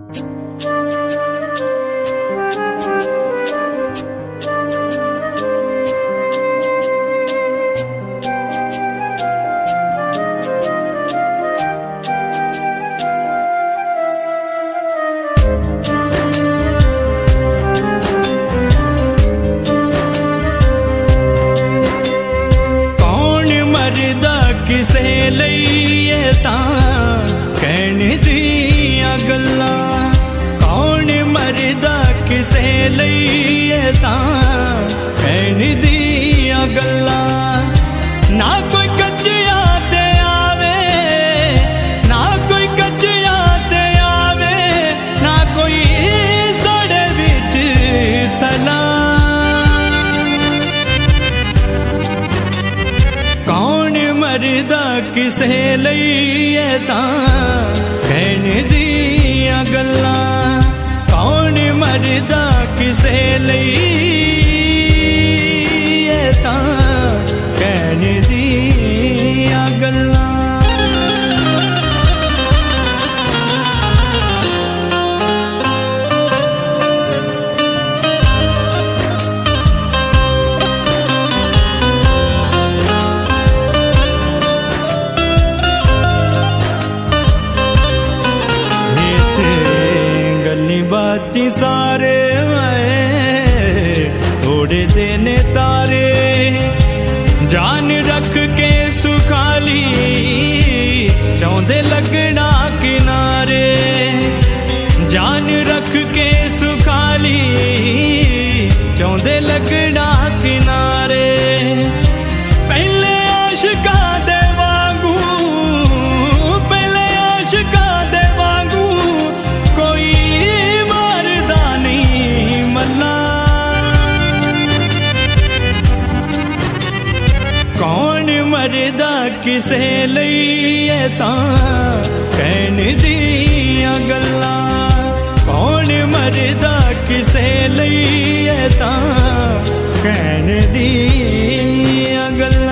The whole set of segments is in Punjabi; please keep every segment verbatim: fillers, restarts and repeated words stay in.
ਕਿਸੇ ਲਈ ਇਹ ਤਾਂ ਕਹਿਣ ਦੀਆਂ ਗੱਲਾਂ, ਕੌਣ ਮਰਦਾ ਕਿਸੇ ਲਈ ਇਹ ਤਾਂ ਕਹਿਣ ਦੀਆਂ ਗੱਲਾਂ। ਨਾ ਕੋਈ ਕੱਚਿਆਂ ਤੇ ਆਵੇ, ਨਾ ਕੋਈ ਕੱਚਿਆਂ ਤੇ ਆਵੇ, ਨਾ ਕੋਈ ਸਾਡੇ ਵਿੱਚ ਤਲਾ। ਮਰਦਾ ਕਿਸੇ ਲਈ ਇਹ ਤਾਂ ਕਹਿਣ ਦੀਆਂ ਗੱਲਾਂ, ਕੌਣ ਮਰਦਾ ਕਿਸੇ ਲਈ ਇਹ ਤਾਂ ਕਹਿਣ ਦੀਆਂ ਗੱਲਾਂ। ਬਾਤੀ ਸਾਰੇ ਆਏ ਥੋੜੇ ਦੇ ਨੇ ਤਾਰੇ, ਜਾਨ ਰੱਖ ਕੇ ਸੁਖਾਲੀ ਚਾਹੁੰਦੇ ਲੱਗਣਾ ਕਿਨਾਰੇ। ਜਾਨ ਰੱਖ ਕੇ ਸੁਖਾਲੀ ਚਾਹੁੰਦੇ ਲੱਗਣਾ ਕਿਨਾਰੇ। ਪਹਿਲੇ ਆਸ਼ਿਕਾਂ ਦੇ ਵਾਂਗੂ, ਪਹਿਲੇ ਆਸ਼ਿਕਾਂ ਦੇ ਵਾਂਗੂ ਕੋਈ ਕੌਣ ਮਰਦਾ ਕਿਸੇ ਲਈ ਇਹ ਤਾਂ ਕਹਿਣ ਦੀਆਂ ਗੱਲਾਂ, ਕੌਣ ਮਰਦਾ ਕਿਸੇ ਲਈ ਇਹ ਤਾਂ ਕਹਿਣ ਦੀਆਂ ਗੱਲਾਂ।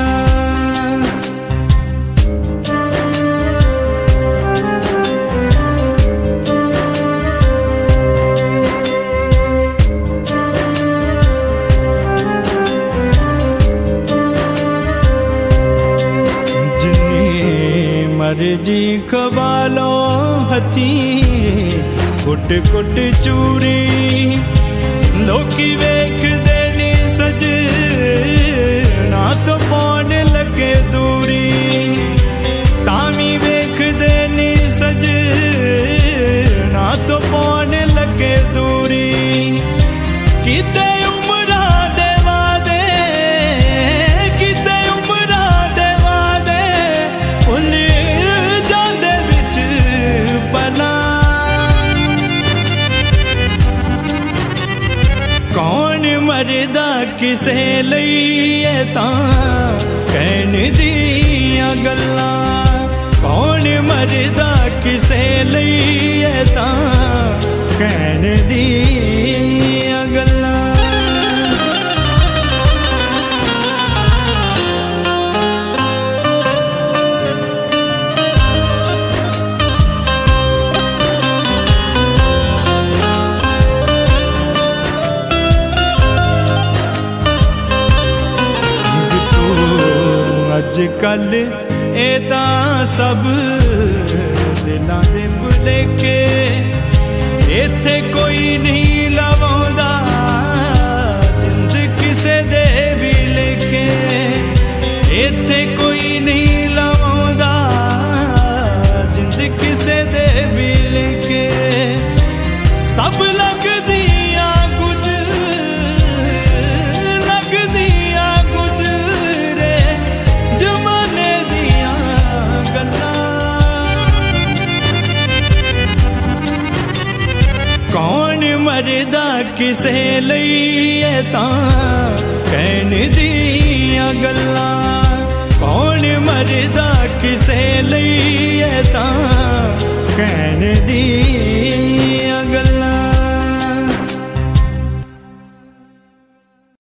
ਮਰਜੀ ਖਵਾ ਲੋ ਹੱਥੀਂ ਕੁੱਟ ਕੁੱਟ ਚੂਰੀ, ਲੋਕੀ ਵੇਖਦੇ ਨੀ ਸਜਣਾ ਤੋਂ ਪਾਉਣ ਲੱਗੇ ਦੂਰੀ। ਤਾਂ ਵੀ ਵੇਖਦੇ ਨੀ ਸਜਣਾ ਤੋਂ ਪਾਉਣ ਲੱਗੇ ਦੂਰੀ। ਕਿਤੇ ਉਮਰਾਂ ਦੇ ਵਾਦੇ, ਕਿਤੇ ਉਮਰਾਂ ਦੇ ਵਾਦੇ ਭੁੱਲ ਮਰਦਾ ਕਿਸੇ ਲਈ ਇਹ ਤਾਂ ਕਹਿਣ ਦੀਆਂ ਗੱਲਾਂ, ਕੌਣ ਮਰਦਾ ਕਿਸੇ ਲਈ ਇਹ ਤਾਂ ਕਹਿਣ ਦੀਆਂ ਗੱਲਾਂ। ਅੱਜ ਕੱਲ ਇਹ ਤਾਂ ਸਭ ਦਿਲਾਂ ਦੇ ਭੁਲੇਖੇ, ਇੱਥੇ ਕੋਈ ਨਹੀਂ ਲਵਾਉਂਦਾ ਜਿੰਦ ਕਿਸੇ ਦੇ ਵੀ ਲੇਖੇ। ਇੱਥੇ ਕੋਈ ਨਹੀਂ ਲਵਾਉਂਦਾ ਜਿੰਦ ਕਿਸੇ ਦੇ ਵੀ ਲੇਖੇ। ਸਭ ਲੱਗਦੀਆਂ ਕੁਝ, ਲੱਗਦੀਆਂ ਗੁਜ਼ਰੇ ਜ਼ਮਾਨੇ ਦੀਆਂ ਗੱਲਾਂ। ਕੌਣ ਮਰਦਾ ਕਿਸੇ ਲਈ ਇਹ ਤਾਂ ਕਹਿਣ ਦੀਆਂ ਗੱਲਾਂ, ਕੌਣ ਮਰਦਾ ਕਿਸੇ ਲਈ ਇਹ ਤਾਂ ਕਹਿਣ ਦੀਆਂ